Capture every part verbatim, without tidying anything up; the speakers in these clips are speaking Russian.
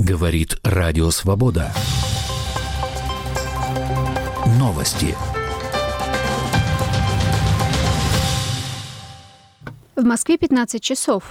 Говорит Радио Свобода. Новости. В Москве пятнадцать часов.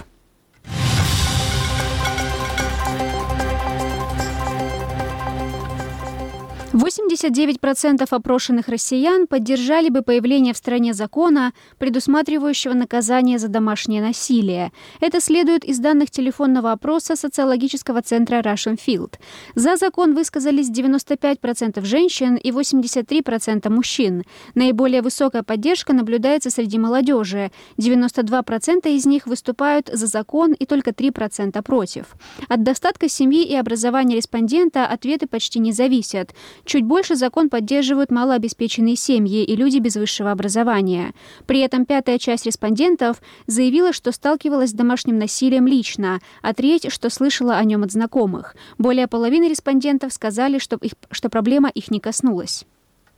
восемьдесят девять процентов опрошенных россиян поддержали бы появление в стране закона, предусматривающего наказание за домашнее насилие. Это следует из данных телефонного опроса социологического центра Russian Field. За закон высказались девяносто пять процентов женщин и восемьдесят три процента мужчин. Наиболее высокая поддержка наблюдается среди молодежи. девяносто два процента из них выступают за закон и только три процента против. От достатка семьи и образования респондента ответы почти не зависят. Чуть больше закон поддерживают малообеспеченные семьи и люди без высшего образования. При этом пятая часть респондентов заявила, что сталкивалась с домашним насилием лично, а треть, что слышала о нем от знакомых. Более половины респондентов сказали, что, их, что проблема их не коснулась.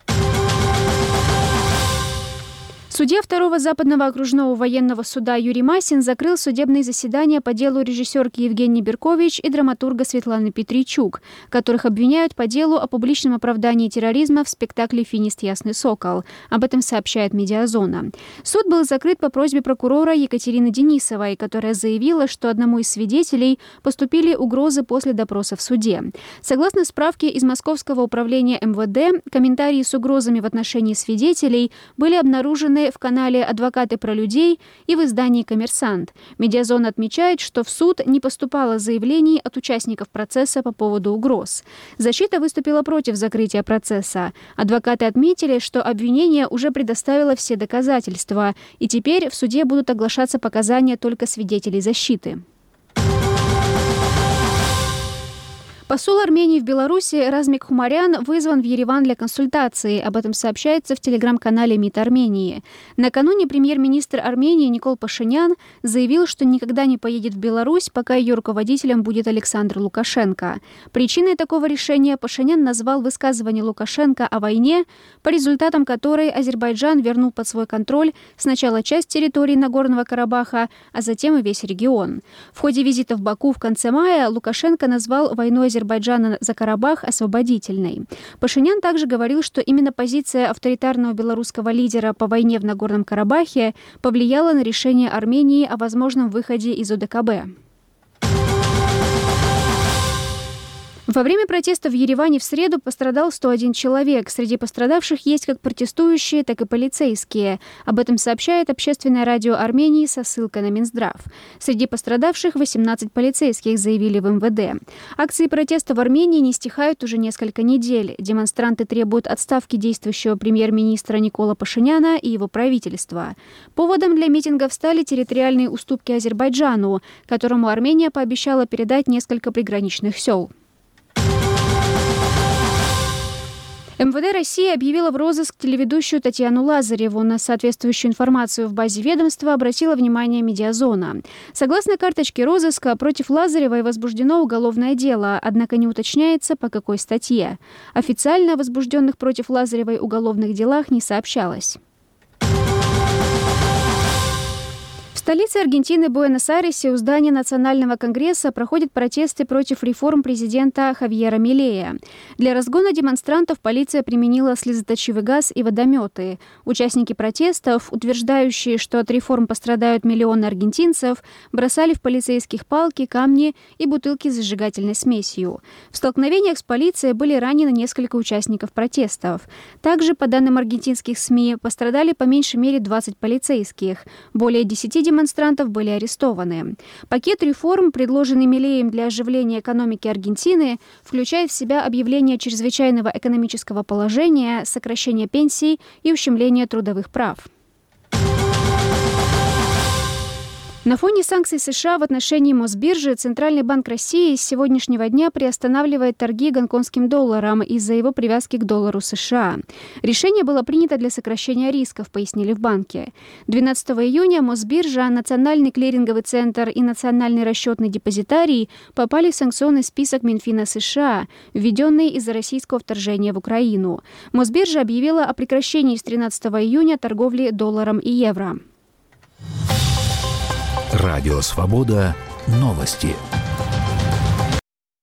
Судья второго Западного окружного военного суда Юрий Масин закрыл судебные заседания по делу режиссерки Евгении Беркович и драматурга Светланы Петричук, которых обвиняют по делу о публичном оправдании терроризма в спектакле «Финист. Ясный сокол». Об этом сообщает «Медиазона». Суд был закрыт по просьбе прокурора Екатерины Денисовой, которая заявила, что одному из свидетелей поступили угрозы после допроса в суде. Согласно справке из Московского управления эм вэ дэ, комментарии с угрозами в отношении свидетелей были обнаружены в канале «Адвокаты про людей» и в издании «Коммерсант». «Медиазона» отмечает, что в суд не поступало заявлений от участников процесса по поводу угроз. Защита выступила против закрытия процесса. Адвокаты отметили, что обвинение уже предоставило все доказательства, и теперь в суде будут оглашаться показания только свидетелей защиты. Посол Армении в Беларуси Размик Хумарян вызван в Ереван для консультации. Об этом сообщается в телеграм-канале МИД Армении. Накануне премьер-министр Армении Никол Пашинян заявил, что никогда не поедет в Беларусь, пока ее руководителем будет Александр Лукашенко. Причиной такого решения Пашинян назвал высказывание Лукашенко о войне, по результатам которой Азербайджан вернул под свой контроль сначала часть территории Нагорного Карабаха, а затем и весь регион. В ходе визита в Баку в конце мая Лукашенко назвал войну Азербайджана Азербайджана за Карабах освободительной. Пашинян также говорил, что именно позиция авторитарного белорусского лидера по войне в Нагорном Карабахе повлияла на решение Армении о возможном выходе из о дэ ка бэ. Во время протеста в Ереване в среду пострадал сто один человек. Среди пострадавших есть как протестующие, так и полицейские. Об этом сообщает общественное радио Армении со ссылкой на Минздрав. Среди пострадавших восемнадцать полицейских, заявили в эм вэ дэ. Акции протеста в Армении не стихают уже несколько недель. Демонстранты требуют отставки действующего премьер-министра Никола Пашиняна и его правительства. Поводом для митингов стали территориальные уступки Азербайджану, которому Армения пообещала передать несколько приграничных сел. эм вэ дэ России объявила в розыск телеведущую Татьяну Лазареву. На соответствующую информацию в базе ведомства обратила внимание «Медиазона». Согласно карточке розыска, против Лазаревой возбуждено уголовное дело, однако не уточняется, по какой статье. Официально о возбужденных против Лазаревой уголовных делах не сообщалось. В столице Аргентины Буэнос-Айресе у здания Национального конгресса проходят протесты против реформ президента Хавьера Милея. Для разгона демонстрантов полиция применила слезоточивый газ и водометы. Участники протестов, утверждающие, что от реформ пострадают миллионы аргентинцев, бросали в полицейских палки, камни и бутылки с зажигательной смесью. В столкновениях с полицией были ранены несколько участников протестов. Также, по данным аргентинских СМИ, пострадали по меньшей мере двадцать полицейских. Более десяти демонстрантов демонстрантов были арестованы. Пакет реформ, предложенный Милеем для оживления экономики Аргентины, включает в себя объявление чрезвычайного экономического положения, сокращение пенсий и ущемление трудовых прав. На фоне санкций США в отношении Мосбиржи Центральный банк России с сегодняшнего дня приостанавливает торги гонконгским долларом из-за его привязки к доллару США. Решение было принято для сокращения рисков, пояснили в банке. двенадцатого июня Мосбиржа, Национальный клиринговый центр и Национальный расчетный депозитарий попали в санкционный список Минфина США, введенный из-за российского вторжения в Украину. Мосбиржа объявила о прекращении с тринадцатого июня торговли долларом и евро. Радио Свобода. Новости.